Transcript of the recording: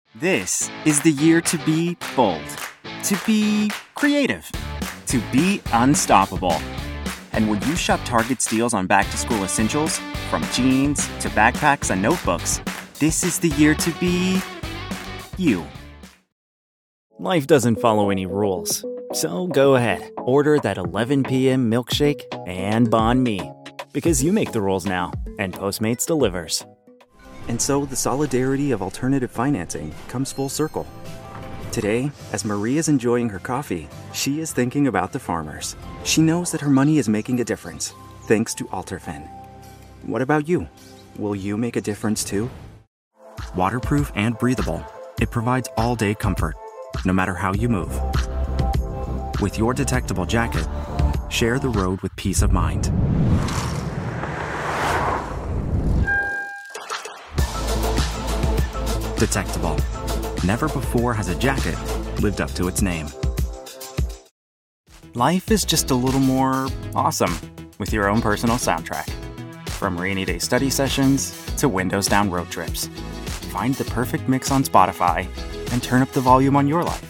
This is the year to be bold, to be creative, to be unstoppable. And when you shop Target's deals on back-to-school essentials, from jeans to backpacks and notebooks, this is the year to be you. Life doesn't follow any rules, so go ahead. Order that 11 p.m. milkshake and banh mi, because you make the rules now, and Postmates delivers. And so the solidarity of alternative financing comes full circle. Today, as Maria's enjoying her coffee, she is thinking about the farmers. She knows that her money is making a difference, thanks to AlterFin. What about you? Will you make a difference too? Waterproof and breathable, it provides all-day comfort, no matter how you move. With your detectable jacket, share the road with peace of mind. Detectable. Never before has a jacket lived up to its name. Life is just a little more awesome with your own personal soundtrack. From rainy day study sessions to windows down road trips. Find the perfect mix on Spotify and turn up the volume on your life.